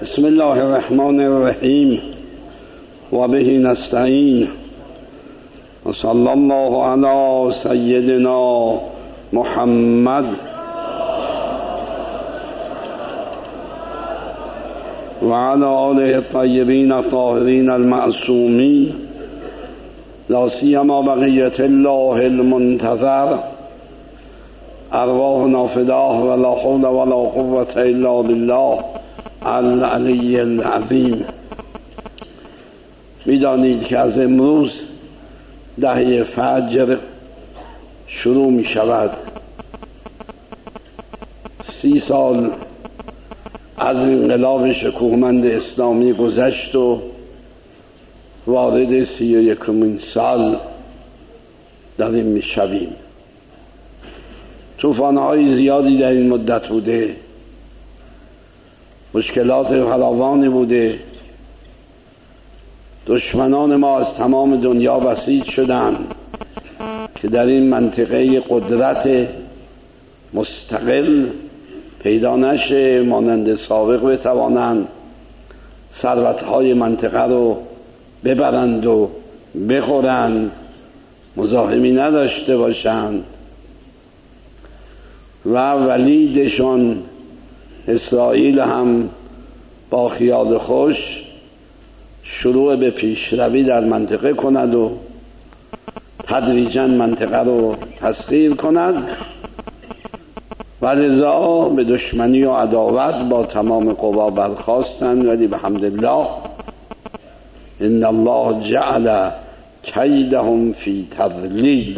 بسم الله الرحمن الرحیم و به نستعین و صلی الله علی سیدنا محمد و علی آله الطیبین الطاهرین المعصومین لا سیما بقیة الله المنتظر ارواحنا فداه ولا حول ولا قوة الا بالله العلی العظیم. میدانید که از امروز دهه فجر شروع می شود. 30 سال از انقلاب شکوهمند اسلامی گذشت و وارد 31مین سال داریم می شویم. طوفان‌های زیادی در این مدت بوده، مشکلات فراوانی بوده، دشمنان ما از تمام دنیا بسیج شدند که در این منطقه قدرت مستقل پیدا نشه، مانند سابق بتوانند ثروت‌های منطقه رو ببرند و بخورند، مزاحمی نداشته باشند و ولیدشان اسرائیل هم با خیال خوش شروع به پیشروی در منطقه کند و تدریجاً منطقه رو تسخیر کند و لذا به دشمنی و عداوت با تمام قوا برخاستند. ولی بحمدالله ان الله جعل کیدهم فی تضلیل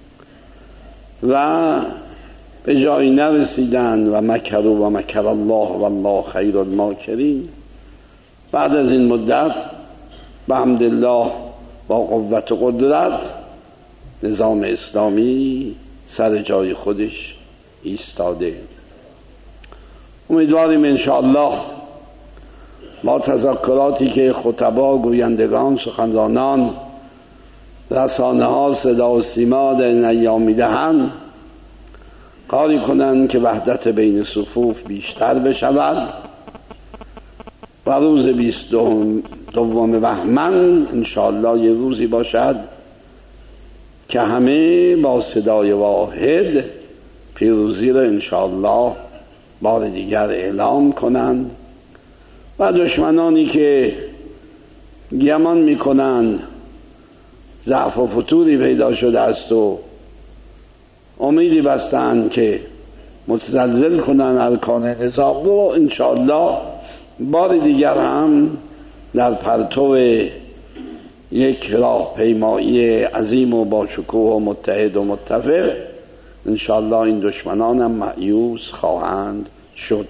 و به جایی نرسیدند و مکروا و مکر الله والله خیر الماکرین. بعد از این مدت بحمدالله با قوت و قدرت نظام اسلامی سر جای خودش ایستاده. امیدواریم انشاءالله با تذکراتی که خطبا، گویندگان، سخنرانان، رسانه ها، صدا و سیما در این ایام میدهند کاری کنند که وحدت بین صفوف بیشتر بشود و روز 22 بهمن انشاءالله یه روزی باشد که همه با صدای واحد پیروزی را انشاءالله بار دیگر اعلام کنند و دشمنانی که گمان میکنند ضعف و فتوری پیدا شده است و امیدی بستند که متزلزل کنند ارکان نظام رو، انشاءالله بار دیگر هم در پرتو یک راهپیمایی عظیم و با شکوه و متحد و متفق انشاءالله این دشمنان هم مأیوس خواهند شد.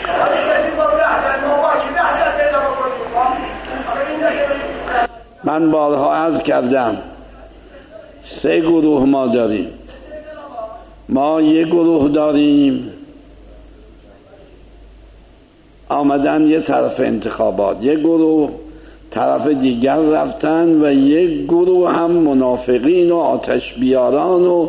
من بارها عرض کردم 3 گروه ما داریم. ما یک گروه داریم آمدن یه طرف انتخابات، یک گروه طرف دیگر رفتن و یک گروه هم منافقین و آتش بیاران و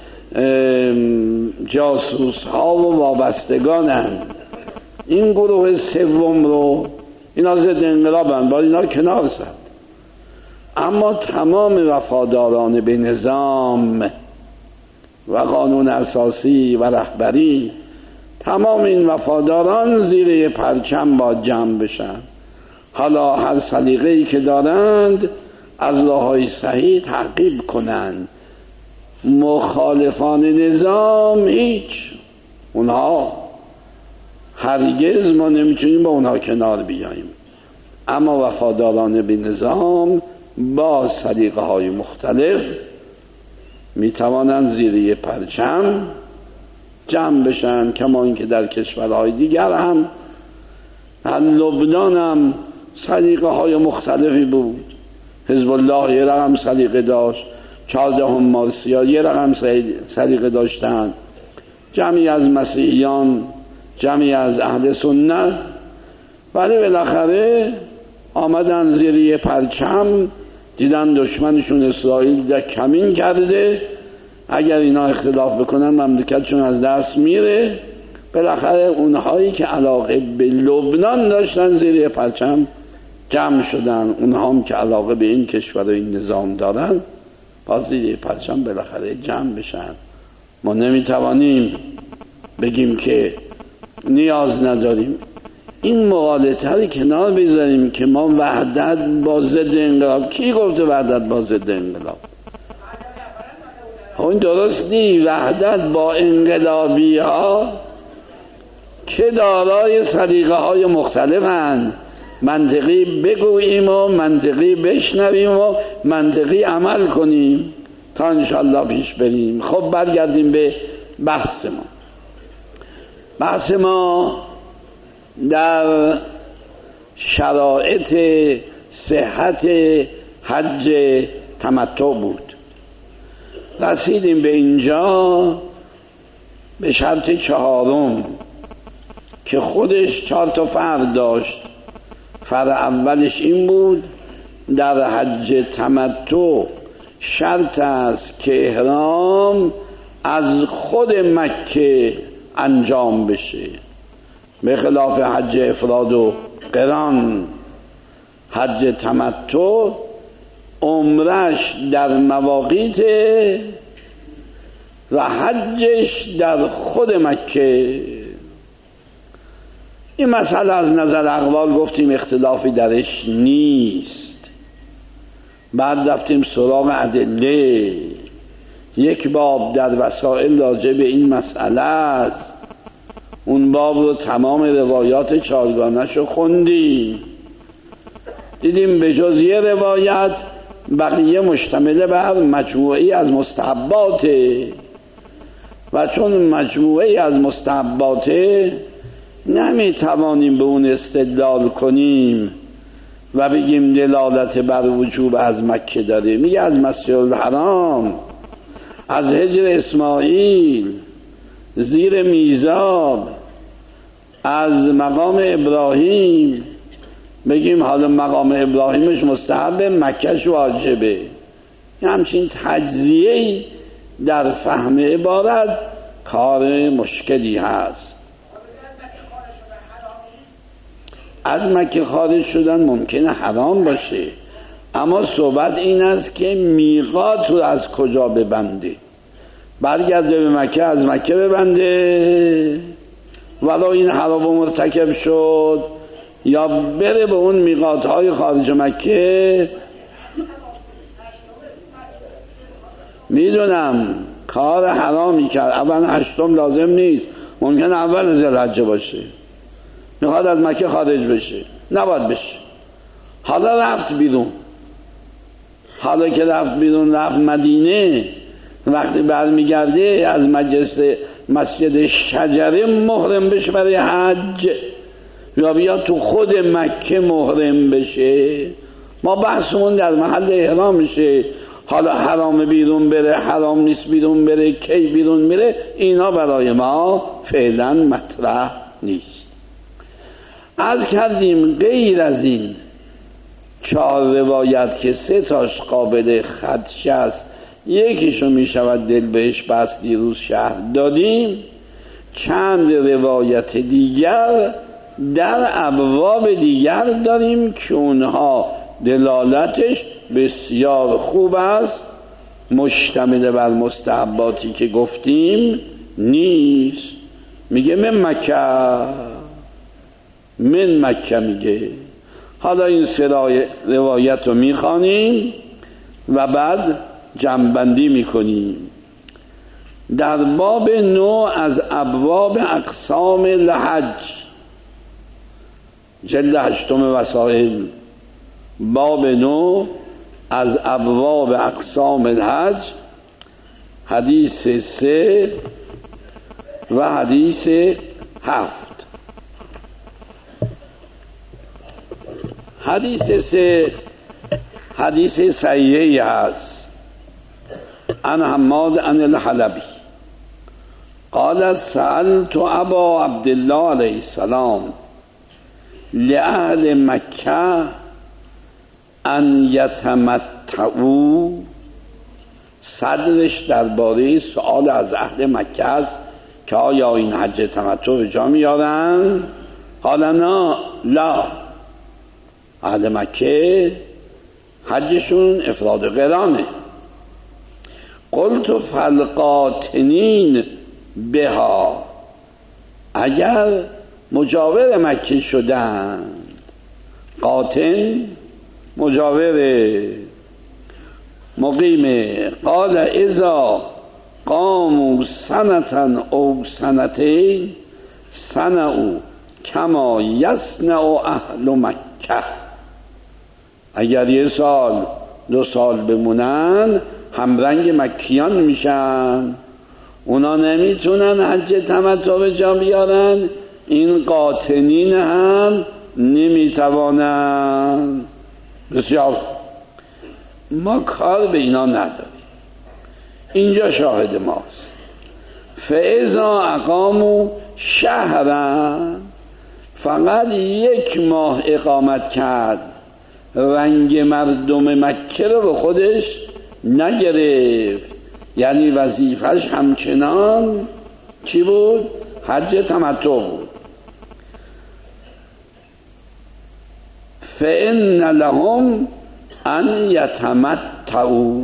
جاسوس ها و وابستگانن. این گروه سوم رو اینا ضد انقلابن، باید اینا کنار زد. اما تمام وفاداران به نظام و قانون اساسی و رهبری، تمام این وفاداران زیر یه پرچم با جمع بشن. حالا هر سلیقه‌ای که دارند از راه‌های صحیح تعقیب کنند. مخالفان نظام هیچ، اونها هرگز ما نمیتونیم با اونها کنار بیاییم. اما وفاداران به نظام با سلیقه‌های مختلف میتوانند زیر یه پرچم جمع بشن، کما اینکه در کشورهای دیگر هم، در لبنان هم سلیقه های مختلفی بود. حزب الله یه رقم سلیقه داشت، 14 مارسیا یه رقم سلیقه داشتن، جمعی از مسیحیان، جمعی از اهل سنت، ولی بالاخره آمدن زیر یه پرچم، دیدن دشمنشون اسرائیل در کمین کرده، اگر اینا اختلاف بکنن مملکتشون از دست میره، بالاخره اونهایی که علاقه به لبنان داشتن زیر پرچم جمع شدن، اونها هم که علاقه به این کشور و این نظام دارن باز زیر پرچم بالاخره جمع بشن. ما نمیتوانیم بگیم که نیاز نداریم. این مغالطه رو کنار بذاریم که ما وحدت با ضد انقلاب. کی گفته وحدت با ضد انقلاب؟ این درست نی. وحدت با انقلابی ها که دارای سلیقه های مختلفند، منطقی بگوییم و منطقی بشنویم و منطقی عمل کنیم تا انشاءالله پیش بریم. خب برگردیم به بحث ما. بحث ما در شرایط صحت حج تمتع بود. رسیدیم به اینجا به شرط چهارم که خودش 4 تا فرع داشت. فرع اولش این بود در حج تمتع شرط است که احرام از خود مکه انجام بشه، به خلاف حج افراد و قران. حج تمتع عمرش در مواقیت و حجش در خود مکه. این مسئله از نظر اقوال گفتیم اختلافی درش نیست. بعد رفتیم سراغ ادله. یک باب در وسائل راجع به این مسئله است. اون باب رو تمام روایات 4گانش رو خوندیم، دیدیم به جز یه روایت بقیه مشتمل بر مجموعی از مستحباته و چون مجموعی از مستحباته نمیتوانیم به اون استدلال کنیم و بگیم دلالت بر وجوب از مکه داره. میگه از مسجد الحرام، از هجر اسماعیل، زیر میزاب، از مقام ابراهیم بگیم حالا مقام ابراهیمش مستحبه، مکهش واجبه. همچین تجزیه‌ای در فهم عبارت کار مشکلی هست. از مکه خارج شدن ممکنه حرام باشه، اما صحبت این است که میقات رو از کجا ببنده. برگرده به مکه، از مکه ببنده ولو این حرام مرتکب شد، یا بره به اون میقات های خارج مکه. میدونم کار حرامی کرد، اول 8 لازم نیست، ممکن اول ذوالحجه باشه، میخواد از مکه خارج بشه، نباید بشه. حالا رفت بیرون، حالا که رفت بیرون، رفت مدینه، وقتی برمیگرده از مسجد شجره محرم بشه برای حج، یا بیا تو خود مکه محرم بشه. ما بحثمون در محل احرام میشه. حالا حرام بیرون بره، حرام نیست بیرون بره، کی بیرون میره، اینا برای ما فعلا مطرح نیست. عرض کردیم غیر از این 4 روایت که 3 تاش قابل خدشه است، یکیشو میشود دل بهش بس، دیروز شرح دادیم. چند روایت دیگر در ابواب دیگر داریم که اونها دلالتش بسیار خوب است، مشتمل بر مستحباتی که گفتیم نیست. میگه من مکه میگه. حالا این 3 روایت رو میخوانیم و بعد جمع‌بندی میکنیم. در باب 9 از ابواب اقسام الحج، جلد 8 وسائل، باب 9 از ابواب اقسام الحج، حدیث 3 و حدیث 7. حدیث 3 حدیث صحیحی است. عن حماد عن الحلبی قال سألت ابا عبدالله علیه السلام لأهل مکه ان یتمتعوا. صدرش درباره سؤال از اهل مکه است که آیا این حج تمتع به جا میارن؟ قال نه لا، اهل مکه حجشون افراد قرانه. قلت فالقاطنین بها، اگر مجاور مکه شدن، قاطن مجاور مقیمه. قال اذا قاموا سنة او سنتين صنعوا کما یصنع اهل مکه، اگر 1 سال 2 سال بمونن همرنگ مکیان میشن، اونا نمیتونن حج تمتع به جا بیارن، این قاطنین هم نمیتوانن. بسیار ما کار به اینا نداریم، اینجا شاهد ماست. فاذا اقاموا شهرا، فقط 1 ماه اقامت کرد، رنگ مردم مکه رو به خودش نگرفت، یعنی وظیفش همچنان چی بود؟ حج تمتع بود. فإن لهم ان یتمتعوا،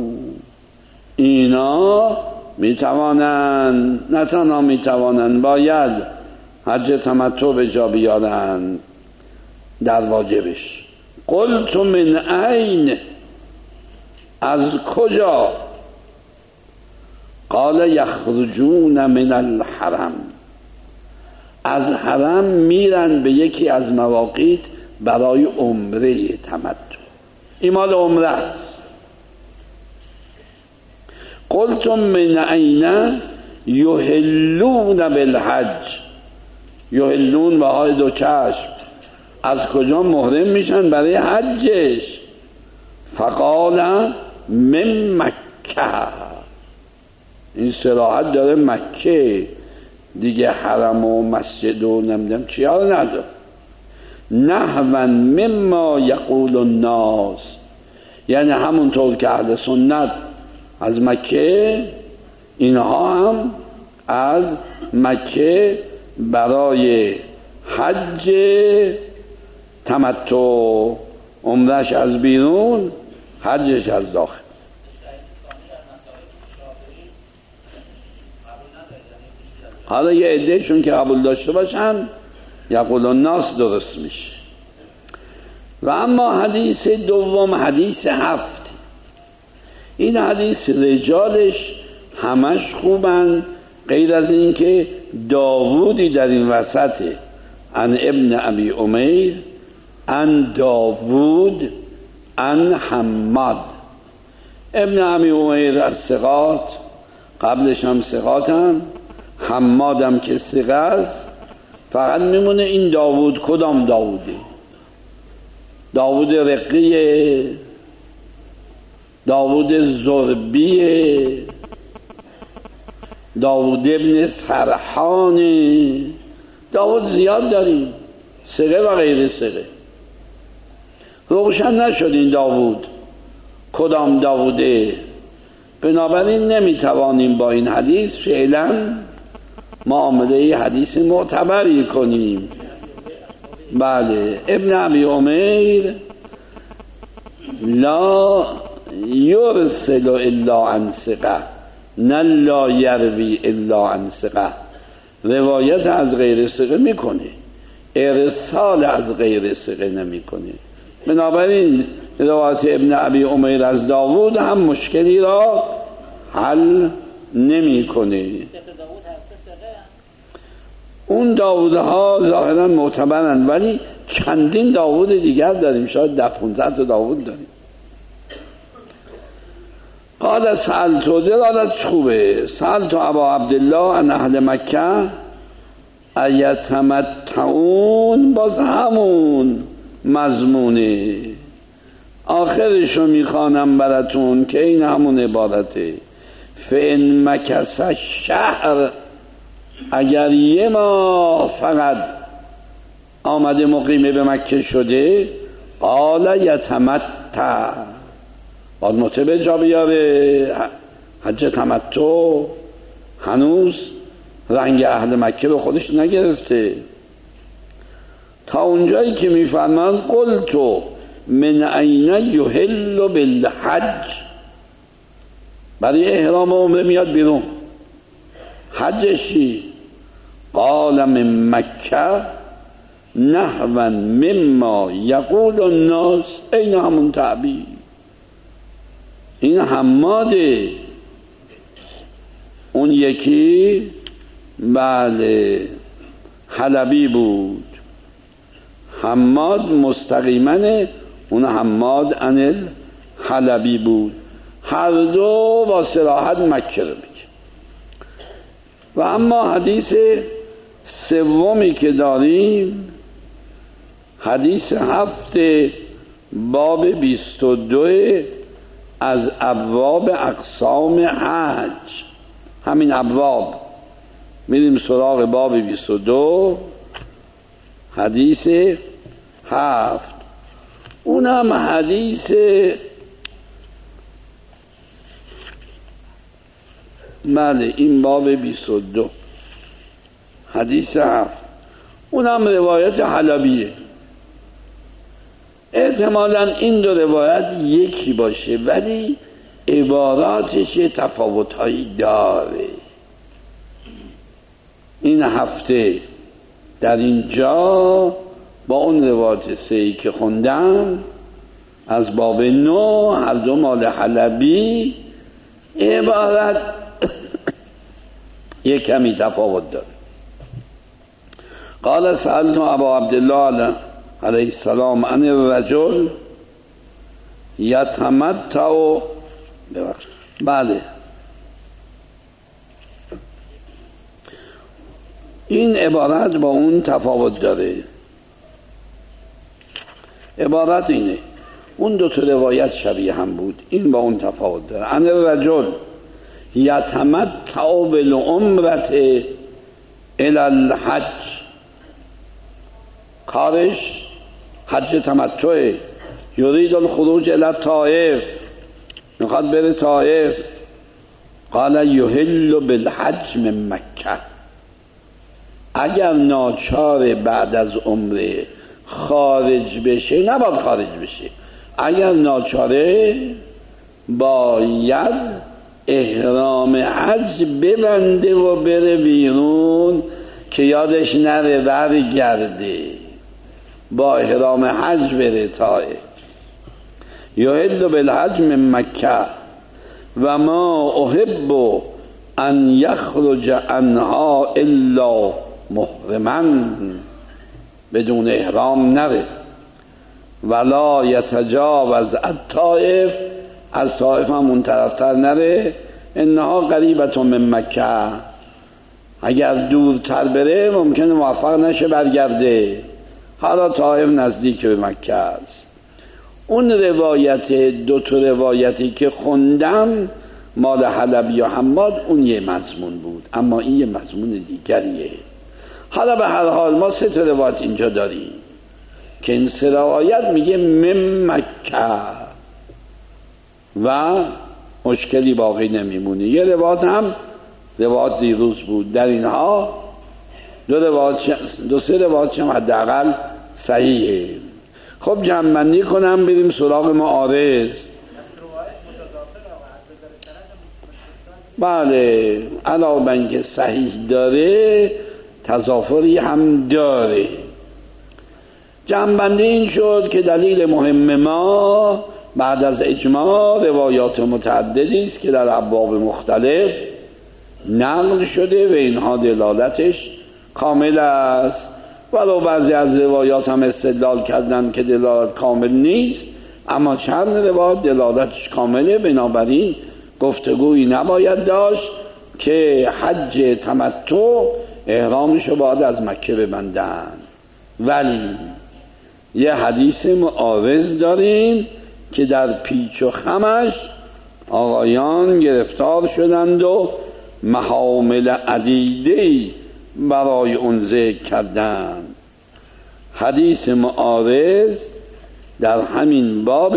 اینا میتوانند، نه تنها میتوانند، باید حج تمتع به جا بیارن در واجبش. قلت من این، از کجا؟ قال یخرجون من الحرم، از حرم میرن به یکی از مواقیت برای عمره تمتع، این مال عمره است. قلت من این یحلون بالحج، یحلون به های 2 چشم، از کجا محرم میشن برای حجش؟ فقال من مکه، این صراحت داره مکه دیگه، حرم و مسجد و نمیدونم چی ها نداره. نحوا مما یقول الناس، یعنی همونطور که اهل سنت از مکه، اینها هم از مکه برای حج تمتع، عمرش از بیرون، حجش از داخل. حالا یه عدهشون که قبول داشته باشن یقول الناس درست میشه. و اما حدیث دوم، حدیث 7، این حدیث رجالش همش خوبن، غیر از این که داوودی در این وسطه، عن ابن ابی امیر عن داوود عن حماد. ابن ابی امیر از ثقات، قبلش هم ثقاتن، حمادم که ثقه است، فقط میمونه این داوود کدام داوودی؟ داوود رقیه، داوود زربیه، داوود ابن سرحانه، داوود زیاد داریم، ثقه و غیر ثقه. روشن نشد این داوود کدام داووده، بنابراین نمیتوانیم با این حدیث فعلا معامله حدیث معتبری کنیم. بله، ابن ابی امیر لا یرسل الا عن ثقه، نه لا یروی الا عن ثقه، روایت از غیر ثقه میکنه، ارسال از غیر ثقه نمیکنه. بنابراین روایت ابن ابی امیر از داوود هم مشکلی را حل نمیکنه. اون داوودها ظاهرا معتبرن، ولی چندین داوود دیگر داریم، شاید 10-15 تا داوود داریم. قال سألت، دلالتش خوبه، سألت ابا عبدالله عن اهل مکه ایتمتعون، باز همون مضمونه، آخرشو میخوانم براتون که این همون عبارته. فإن مکث شهر، اگر 1 ماه فقط آمده مقیمه به مکه شده، قال یتمتع، باید متوجه جا بیاره حج تمتع، هنوز رنگ اهل مکه به خودش نگرفته. تا اونجایی که میفرمان قلت من عین یحل بالحج، برای احرام عمره میاد بیرون، حجش چی؟ قال من مکه نحوا مما یقول الناس، این همون تعبیر، این حماده. اون یکی بله حلبی بود، حماد مستقیما اون حماد عن الحلبی بود، هر دو با صراحت مکه رو میگه. و اما حدیث سومی که داریم، حدیث 7 باب 22 از ابواب اقسام حج، همین ابواب میریم سراغ باب 22 حدیث 7، اونم حدیث بله این باب 22 حدیث 7، اونم روایت حلبیه. احتمالا این دو روایت یکی باشه ولی عباراتش تفاوت‌هایی داره. این هفته در اینجا با اون روایت 3 که خوندم از باب 9 هر دو مال حلبی، عبارت یک کمی تفاوت داره. قال سألت ابا عبدالله علیه السلام عن الرجل یتمتع، بله این عبارت با اون تفاوت داره. عبارت اینه، اون دو تا روایت شبیه هم بود، این با اون تفاوت داره. عن الرجل یتمتع بالعمرة الی الحج، کارش حج تمتعه، یرید الخروج الی الطائف، میخواد بره طائف. قال یحل بالحج من مکه، اگر ناچار بعد از عمره خارج بشه، نباید خارج بشه، اگر ناچاره باید احرام حج ببنده و بره بیرون که یادش نره برگرده، با احرام حج بره طائف. یحل بالحج من مکه و ما احب ان یخرج عنها الا محرما، بدون احرام نره. ولا یتجاوز الطائف، از طائف هم اون طرفتر نره. انها قریبة من مکه، اگر دورتر بره ممکنه موفق نشه برگرده، حالا طائف نزدیک به مکه است. اون روایت، دو تا روایتی که خوندم مال حلبی و حماد، اون یه مضمون بود، اما این یه مضمون دیگریه. حالا به هر حال ما 3 تا روایت اینجا داریم که این 3 روایت میگه من مکه و مشکلی باقی نمیمونه. یه روایت هم روایت دیروز بود، در اینها 2-3 روایت هم حداقل صحیحه. خب جمع‌بندی کنم بریم سراغ معارض. بله علاوه بر اینکه صحیح داره تضافری هم داره. جمع‌بندی این شد که دلیل مهم ما بعد از اجماع روایات متعددی است که در ابواب مختلف نقل شده و اینها دلالتش کامل است، ولو بعضی از روایات هم استدلال کردن که دلالت کامل نیست، اما چند روایت دلالتش کامله. بنابراین گفتگویی نباید داشت که حج تمتع احرامشو باید از مکه ببندن. ولی یه حدیث معارض داریم که در پیچ و خمش آقایان گرفتار شدند و محامل عدیده‌ای برای اون ذکر کردند. حدیث معارض در همین باب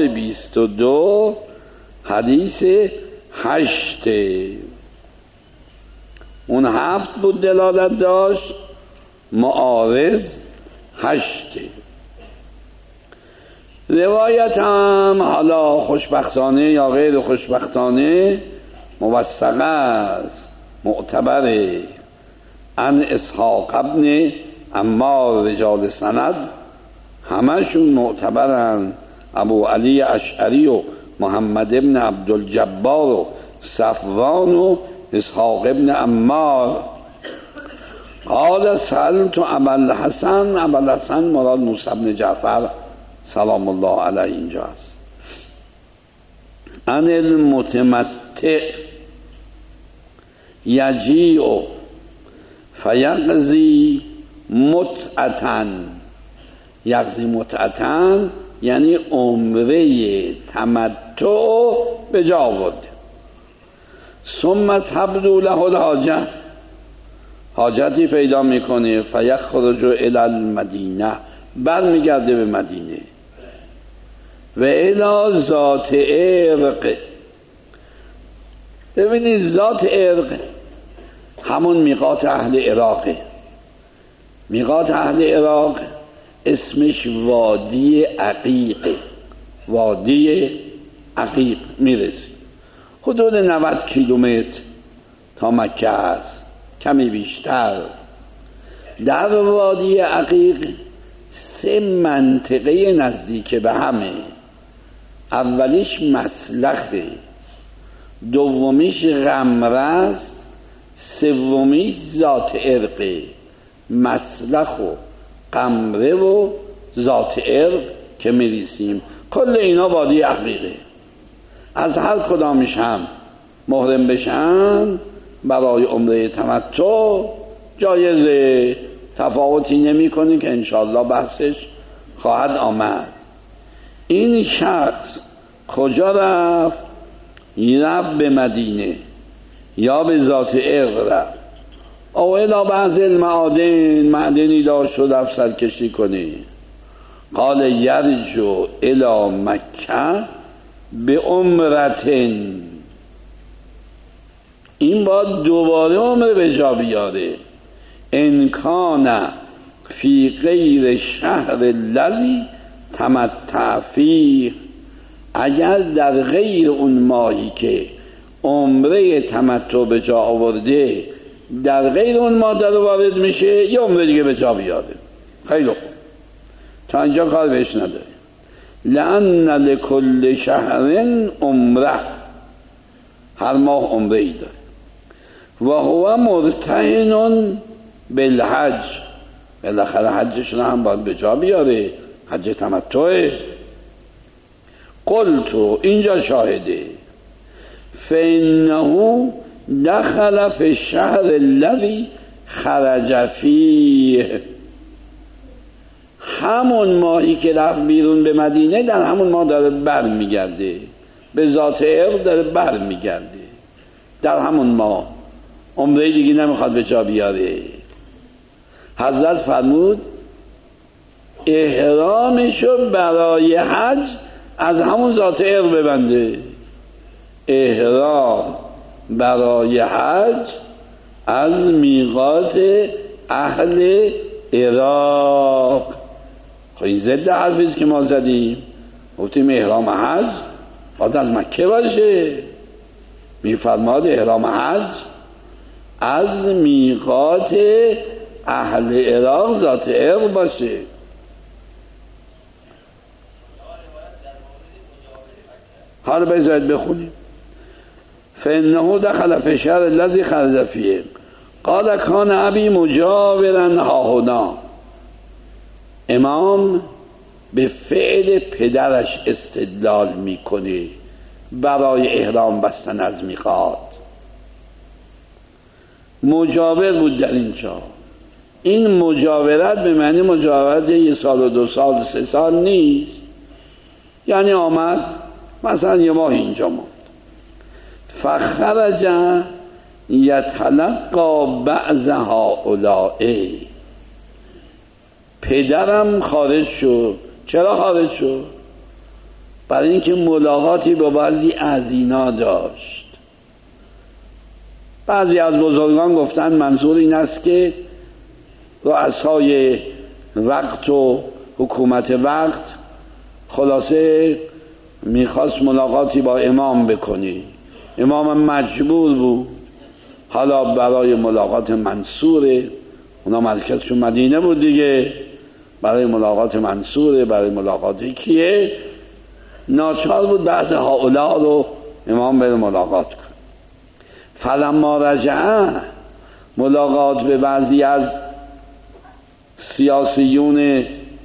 22 حدیث 8 اون 7 بود دلالت داشت، معارض 8. روایت هم حالا خوشبختانه یا غیر خوشبختانه موثقه است، معتبره. عن اسحاق ابن عمار، رجال سند همشون معتبرن، ابو علی اشعری و محمد ابن عبدالجبار و صفوان و اسحاق ابن عمار. قال سألت ابوالحسن، ابوالحسن مراد موسی بن جعفر سلام الله علیه اینجا است. عن المتمتع یجیع فیقضی متعتن، یقضی متعتن یعنی عمره تمتع به جا آورده. ثم تبدو له الحاجه، حاجتی پیدا میکنه، فیخرج الی المدینه، برمیگرده به مدینه. و الی ذات عرق، ببینید ذات عرق همون میقات اهل عراقه. میقات اهل عراق اسمش وادی عقیقه، وادی عقیق میرسی، حدود 90 کیلومتر تا مکه است، کمی بیشتر. در وادی عقیق 3 منطقه نزدیک به همه. اولیش مسلخه، دومیش غمره است، سومیش ذات عرقه. مسلخ و غمره و ذات عرق که میریسیم، کل اینا وادی عقیقه. از هر کدامش هم محرم بشن برای عمره تمتع جایزه، تفاوتی نمی کنی که انشاءالله بحثش خواهد آمد. این شخص کجا رفت؟ رفت به مدینه یا به ذات عرق رفت، او الی بعض المعادن، معدنی داشت و رفت سرکشی کنی. قال یرجو الی مکه به عمرتن، این باید دوباره عمره به جا بیاره. ان کان فی غیر شهر الذی تمتع فیه، اگر در غیر اون ماهی که عمره تمتع به جا آورده، در غیر اون ماه در وارد میشه، یه عمره دیگه به جا بیاره. خیلی خوب، تا اینجا کار بهش نداره. لأن لکل شهر عمره، هر ماه عمره ای داره. و هو مرتهن بالحج، بالاخره حجش رو هم باید به جا بیاره، حج تمتعه. قلتو، اینجا شاهده، فإنه دخل فی الشهر الذی خرج فیه، همون ماهی که رفت بیرون به مدینه، در همون ماه داره بر میگرده به ذات عرق، داره بر میگرده در همون ماه، عمره دیگه نمیخواد به جا بیاره. حضرت فرمود احرامشو برای حج از همون ذات عرق ببنده، احرام برای حج از میقات اهل عراق. خب این ضد حرفیست که ما زدیم، گفتیم احرام حج باید از مکه باشه، میفرماد احرام حج از میقات اهل عراق ذات عرق باشه. حالا بذارید بخونیم. فإنه دخل في الشهر الذي خرج فيه قال كان ابي مجاورا هاهنا، امام به فعل پدرش استدلال میکنه برای احرام بستن از میقات. مجاور بود در اینجا. این مجاورت به معنی مجاورت 1 سال و 2 سال و 3 سال نیست، یعنی آمد مثلا 1 ماه اینجا موند. فخرج یتلقا بعض هؤلاء، پدرم خارج شد. چرا خارج شد؟ برای اینکه ملاقاتی با بعضی از اینا داشت. بعضی از بزرگان گفتن منظور این است که رؤسای وقت و حکومت وقت خلاصه میخواست ملاقاتی با امام بکنی، امام مجبور بود، حالا برای ملاقات منصوره، اونا مرکزشون مدینه بود دیگه، برای ملاقات منصوره، برای ملاقات کیه، ناچار بود بعض هؤلاء رو امام بره ملاقات کن. فلما رجع ملاقات به بعضی از سیاسیون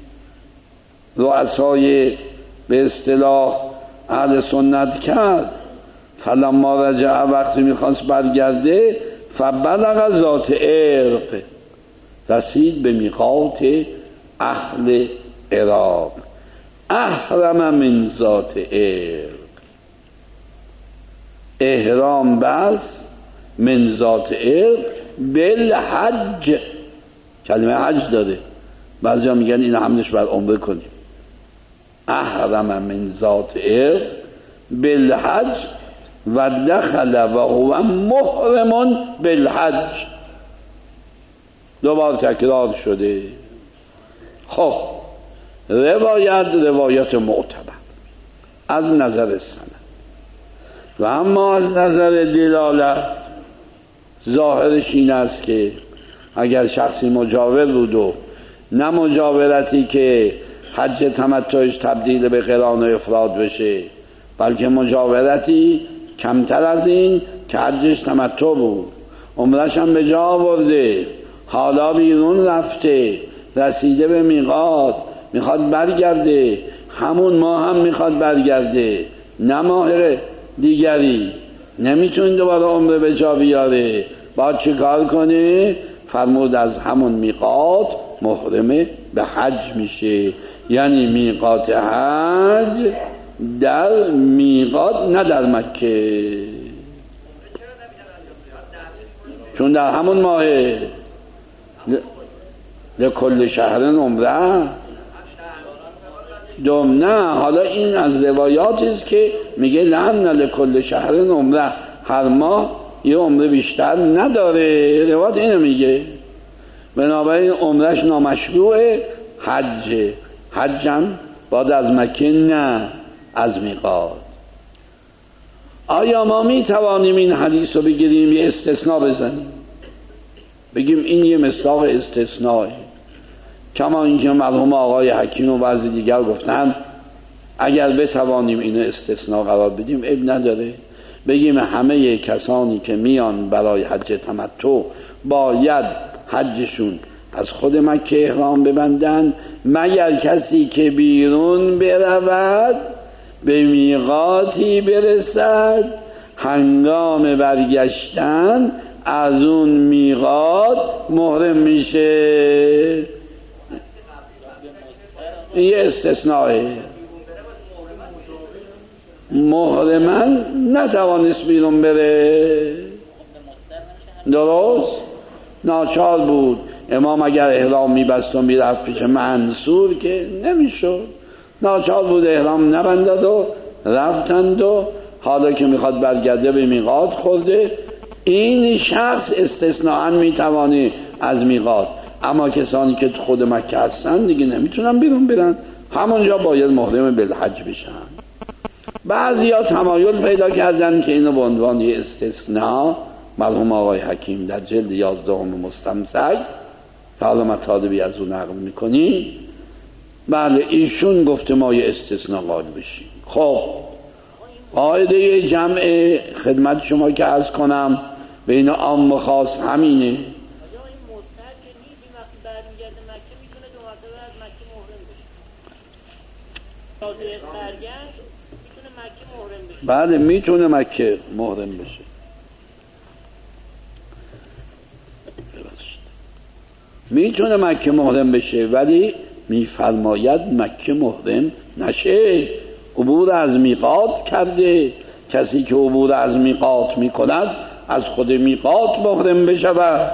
رؤسای به اصطلاح اهل سنت کرد. فلما رجع وقتی میخواست برگرده فبلغ ذات عرق، رسید به میقات اهل عراق. احرم من ذات عرق، احرام بس من ذات عرق بالحج، کلمه حج داده، بعضی ها میگن این حملش بر عمره کنیم. احرم من ذات عرق بالحج و دخل و هو محرم بالحج، دوبار تکرار شده. خب روایت معتبر از نظر سند و اما از نظر دلالت ظاهرش این است که اگر شخصی مجاور بود و نه مجاورتی که حج تمتعش تبدیل به قران و افراد بشه، بلکه مجاورتی کمتر از این که حجش تمتع بود، عمرش هم به جا آورده، حالا بیرون رفته، رسیده به میقات، میخواد برگرده، همون ماه هم میخواد برگرده، نه ماه دیگری، نمیتونه دوباره عمره به جا بیاره، باید چه کار کنه؟ فرمود از همون میقات محرم به حج میشه. یعنی میقات حج در میقات، نه در مکه، چون در همون ماه لکل شهر عمره دوم. نه، حالا این از روایاتی است که میگه لعن لکل شهر عمره، هر ماه یه عمره بیشتر نداره، روایت اینو میگه. بنابراین عمرش نامشروعه، حجم بعد از مکه، نه از میقات. آیا ما میتوانیم این حدیث رو بگیریم یه استثناء بزنیم بگیم این یه مصداق استثناء، کما اینکه مرحوم آقای حکیم و بعضی دیگر گفتن اگر بتوانیم اینو استثناء قرار بدیم عیب نداره، بگیم همه کسانی که میان برای حج تمتع باید حجشون از خود مکه احرام ببندن، مگر کسی که بیرون برود به میقاتی برسد، هنگام برگشتن از اون میقات محرم میشه. یه استثناءه. محرمن نتوانست بیرون بره، درست؟ ناچار بود. امام اگر احرام میبست و میرفت پیش منصور که نمیشد، ناچار بود احرام نبندد و رفتند و حالا که میخواد برگرده به میقات خورده. این شخص استثناءً میتوانه از میقات، اما کسانی که خود مکه هستن دیگه نمیتونن بیرون برن، همونجا باید محرم بالحج بشن. بعضی ها تمایل پیدا کردن که اینو به عنوان یه استثناء، مرحوم آقای حکیم در جلد 11 مستمسک که حالا مطالبی از اون نقل میکنی، بله ایشون گفته ما یه استثناء قائل بشیم. خب قاعده جمع خدمت شما که عرض کنم بین عام و خاص همینه. بله میتونه مکه محرم بشه. میتونه مکه محرم بشه، ولی میفرماید مکه محرم نشه، عبور از میقات کرده. کسی که عبور از میقات میکند از خود میقات محرم بشود.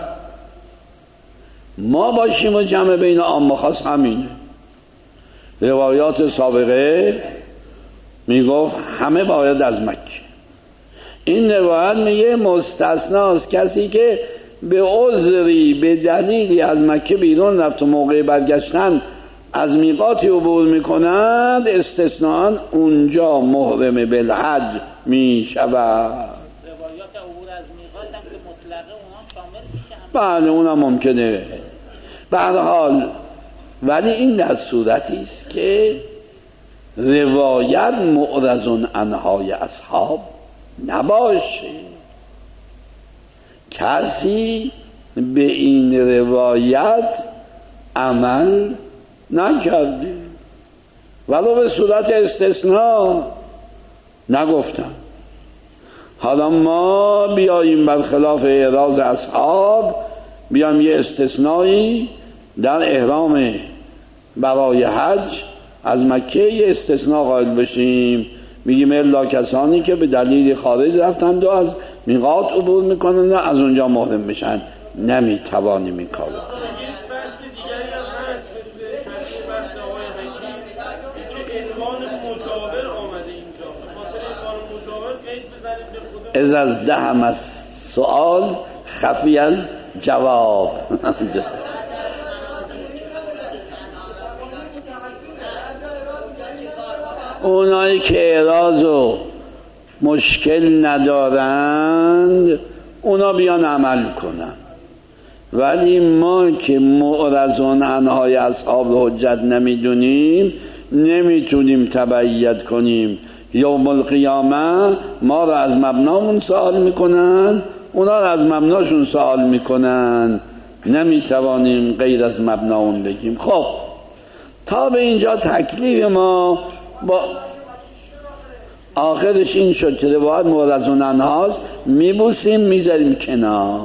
ما باشیم و جمع بین عام و خاص همینه. روایات سابقه میگفت همه باید از مکه، این روایت میگه مستثناست کسی که به عذری به دلیلی از مکه بیرون رفت و موقع برگشتن از میقاتی عبور میکنند استثناء اونجا محرم بالحج میشود. روایات عبور از میقات هم که مطلقه اونها شامل میشه. بله اونم ممکنه. به هر حال ولی این در صورتی است که روایت معرض عنهای اصحاب نباشه، کسی به این روایت عمل نکرده ولو به صورت استثناء نگفتم. حالا ما بیاییم برخلاف اعراض اصحاب بیام یه استثنایی در احرام برای حج از مکه یه استثناء قائل بشیم، میگیم الا کسانی که به دلیل خارج رفتند و از میقات عبور میکنند از اونجا محرم بشن، نمیتوانیم این کارو. از دهم از سؤال خفی الجواب. اونایی که اعراض و مشکل ندارند اونا بیان عمل کنن، ولی ما که معرضون عنهای اصحاب رو حجت نمیدونیم نمیتونیم تبعیت کنیم. یوم القیامه ما رو از مبنامون سوال میکنن، اونا رو از مبناشون سوال میکنن، نمیتوانیم غیر از مبناون بگیم. خب تا به اینجا تکلیف ما با آخرش این شد که روایت معرضون عنهاست، میبوسیم میذاریم کنار.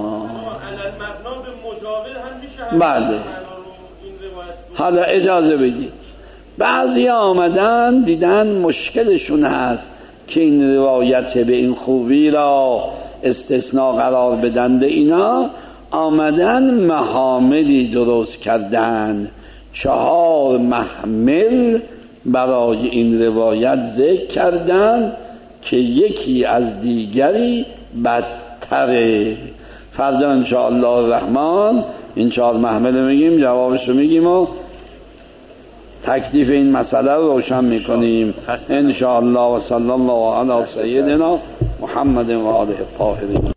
بله حالا اجازه بدید، بعضی آمدن دیدن مشکلشون هست که این روایت به این خوبی را استثناء قرار بدند، اینا آمدن محاملی درست کردن، 4 محمل برای این روایت ذکر کردن که یکی از دیگری بدتره. فردا انشاءالله الرحمن این 4 محمل میگیم، جوابش رو میگیم و تکلیف این مسئله رو روشن میکنیم انشاءالله. و صلی الله علی سیدنا محمد و آله الطاهرین.